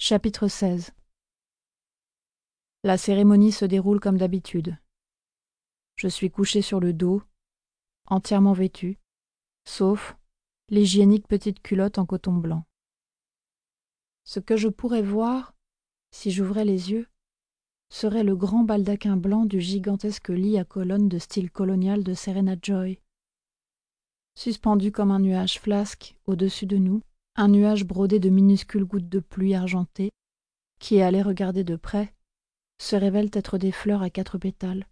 Chapitre 16. La cérémonie se déroule comme d'habitude. Je suis couché sur le dos, entièrement vêtu, sauf l'hygiénique petite culotte en coton blanc. Ce que je pourrais voir, si j'ouvrais les yeux, serait le grand baldaquin blanc du gigantesque lit à colonnes de style colonial de Serena Joy. Suspendu comme un nuage flasque au-dessus de nous, un nuage brodé de minuscules gouttes de pluie argentées, qui, à les regarder de près, se révèlent être des fleurs à 4 pétales.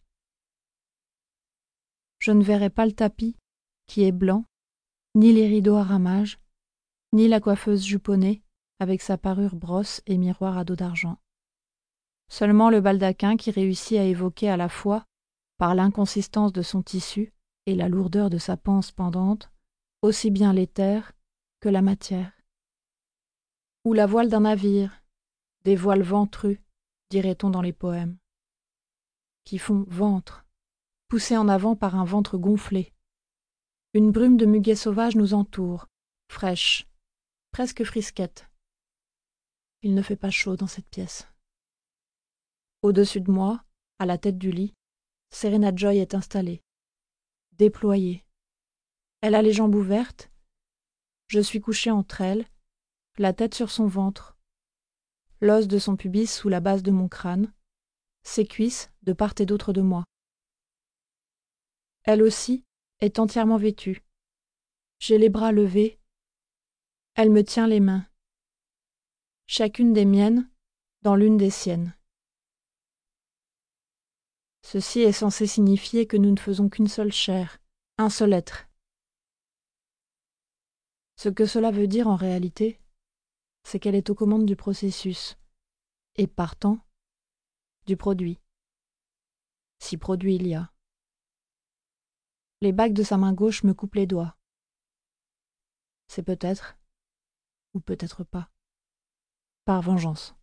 Je ne verrai pas le tapis, qui est blanc, ni les rideaux à ramages, ni la coiffeuse juponnée, avec sa parure brosse et miroir à dos d'argent. Seulement le baldaquin qui réussit à évoquer à la fois, par l'inconsistance de son tissu et la lourdeur de sa panse pendante, aussi bien l'éther que la matière. Ou la voile d'un navire, des voiles ventrus, dirait-on dans les poèmes, qui font ventre, poussés en avant par un ventre gonflé. Une brume de muguet sauvage nous entoure, fraîche, presque frisquette. Il ne fait pas chaud dans cette pièce. Au-dessus de moi, à la tête du lit, Serena Joy est installée, déployée. Elle a les jambes ouvertes. Je suis couché entre elles, la tête sur son ventre, l'os de son pubis sous la base de mon crâne, ses cuisses de part et d'autre de moi. Elle aussi est entièrement vêtue. J'ai les bras levés. Elle me tient les mains. Chacune des miennes dans l'une des siennes. Ceci est censé signifier que nous ne faisons qu'une seule chair, un seul être. Ce que cela veut dire en réalité, c'est qu'elle est aux commandes du processus, et partant, du produit. Si produit il y a. Les bagues de sa main gauche me coupent les doigts. C'est peut-être, ou peut-être pas, par vengeance.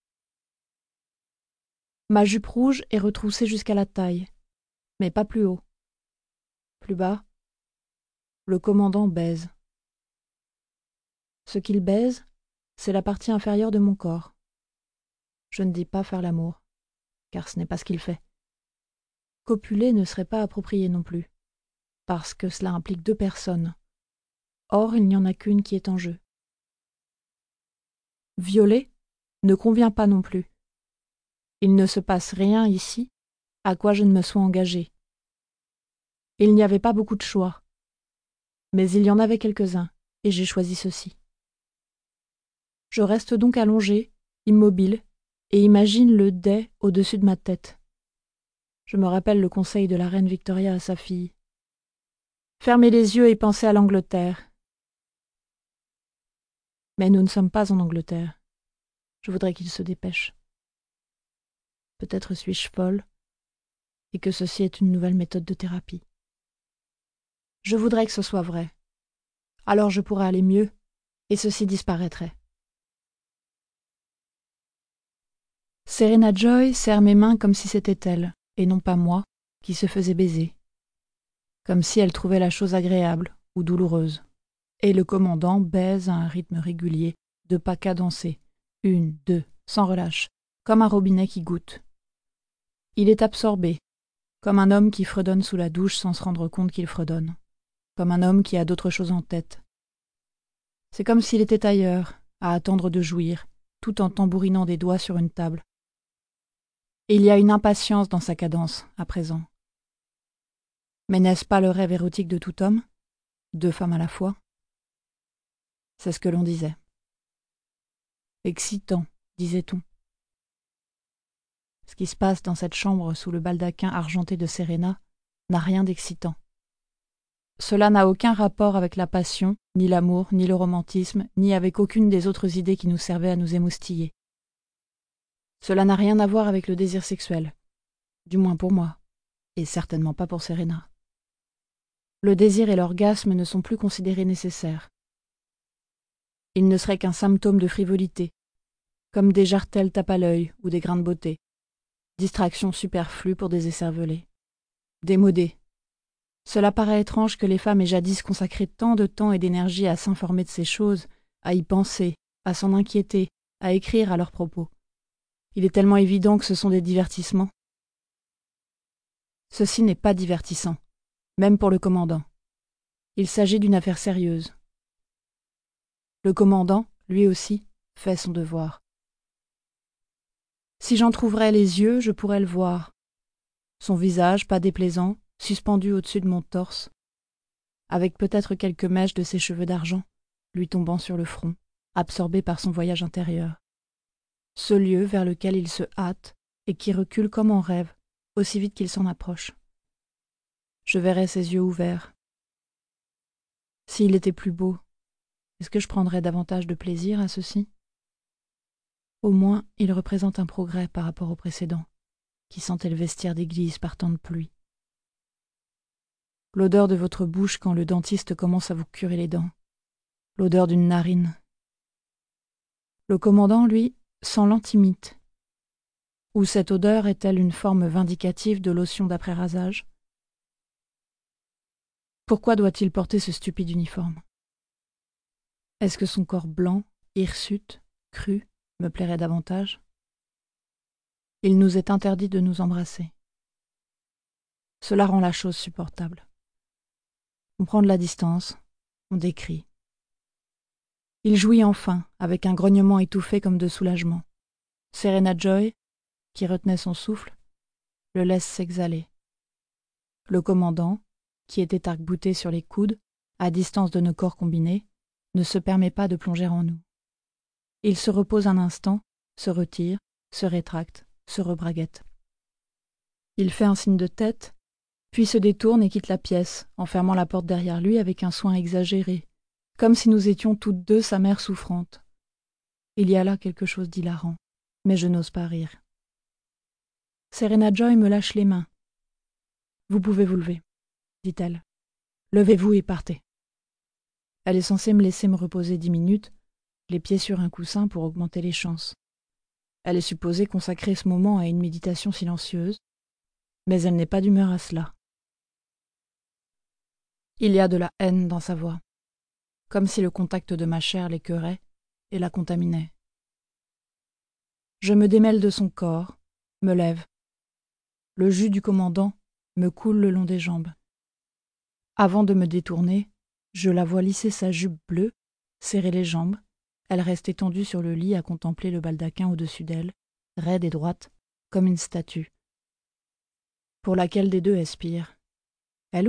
Ma jupe rouge est retroussée jusqu'à la taille, mais pas plus haut. Plus bas, le commandant baise. Ce qu'il baise, c'est la partie inférieure de mon corps. Je ne dis pas faire l'amour, car ce n'est pas ce qu'il fait. Copuler ne serait pas approprié non plus, parce que cela implique 2 personnes. Or, il n'y en a qu'une qui est en jeu. Violer ne convient pas non plus. Il ne se passe rien ici à quoi je ne me sois engagée. Il n'y avait pas beaucoup de choix, mais il y en avait quelques-uns, et j'ai choisi ceci. Je reste donc allongée, immobile, et imagine le dais au-dessus de ma tête. Je me rappelle le conseil de la reine Victoria à sa fille. Fermez les yeux et pensez à l'Angleterre. Mais nous ne sommes pas en Angleterre. Je voudrais qu'il se dépêche. Peut-être suis-je folle, et que ceci est une nouvelle méthode de thérapie. Je voudrais que ce soit vrai. Alors je pourrais aller mieux, et ceci disparaîtrait. Serena Joy serre mes mains comme si c'était elle, et non pas moi, qui se faisait baiser. Comme si elle trouvait la chose agréable ou douloureuse. Et le commandant baise à un rythme régulier, de pas cadencés, 1, 2, sans relâche, comme un robinet qui goutte. Il est absorbé, comme un homme qui fredonne sous la douche sans se rendre compte qu'il fredonne, comme un homme qui a d'autres choses en tête. C'est comme s'il était ailleurs, à attendre de jouir, tout en tambourinant des doigts sur une table. Et il y a une impatience dans sa cadence, à présent. Mais n'est-ce pas le rêve érotique de tout homme, 2 femmes à la fois? C'est ce que l'on disait. Excitant, disait-on. Ce qui se passe dans cette chambre sous le baldaquin argenté de Serena n'a rien d'excitant. Cela n'a aucun rapport avec la passion, ni l'amour, ni le romantisme, ni avec aucune des autres idées qui nous servaient à nous émoustiller. Cela n'a rien à voir avec le désir sexuel, du moins pour moi, et certainement pas pour Serena. Le désir et l'orgasme ne sont plus considérés nécessaires. Ils ne seraient qu'un symptôme de frivolité, comme des jartelles tape à l'œil ou des grains de beauté, distractions superflues pour des écervelés. Démodés. Cela paraît étrange que les femmes aient jadis consacré tant de temps et d'énergie à s'informer de ces choses, à y penser, à s'en inquiéter, à écrire à leur propos. Il est tellement évident que ce sont des divertissements. Ceci n'est pas divertissant, même pour le commandant. Il s'agit d'une affaire sérieuse. Le commandant, lui aussi, fait son devoir. Si j'en trouverais les yeux, je pourrais le voir. Son visage, pas déplaisant, suspendu au-dessus de mon torse, avec peut-être quelques mèches de ses cheveux d'argent, lui tombant sur le front, absorbé par son voyage intérieur. Ce lieu vers lequel il se hâte et qui recule comme en rêve, aussi vite qu'il s'en approche. Je verrais ses yeux ouverts. S'il était plus beau, est-ce que je prendrais davantage de plaisir à ceci ? Au moins, il représente un progrès par rapport au précédent, qui sentait le vestiaire d'église par temps de pluie. L'odeur de votre bouche quand le dentiste commence à vous curer les dents. L'odeur d'une narine. Le commandant, lui, sent l'antimite. Ou cette odeur est-elle une forme vindicative de lotion d'après-rasage ? Pourquoi doit-il porter ce stupide uniforme ? Est-ce que son corps blanc, hirsute, cru, me plairait davantage ? Il nous est interdit de nous embrasser. Cela rend la chose supportable. On prend de la distance, on décrie. Il jouit enfin, avec un grognement étouffé comme de soulagement. Serena Joy, qui retenait son souffle, le laisse s'exhaler. Le commandant, qui était arc-bouté sur les coudes, à distance de nos corps combinés, ne se permet pas de plonger en nous. Il se repose un instant, se retire, se rétracte, se rebraguette. Il fait un signe de tête, puis se détourne et quitte la pièce, en fermant la porte derrière lui avec un soin exagéré, comme si nous étions toutes deux sa mère souffrante. Il y a là quelque chose d'hilarant, mais je n'ose pas rire. Serena Joy me lâche les mains. « Vous pouvez vous lever, » dit-elle. « Levez-vous et partez. » Elle est censée me laisser me reposer 10 minutes, les pieds sur un coussin pour augmenter les chances. Elle est supposée consacrer ce moment à une méditation silencieuse, mais elle n'est pas d'humeur à cela. Il y a de la haine dans sa voix, comme si le contact de ma chair l'écœurait et la contaminait. Je me démêle de son corps, me lève. Le jus du commandant me coule le long des jambes. Avant de me détourner, je la vois lisser sa jupe bleue, serrer les jambes. Elle reste étendue sur le lit à contempler le baldaquin au-dessus d'elle, raide et droite, comme une statue. Pour laquelle des deux aspire, elle ou moi ?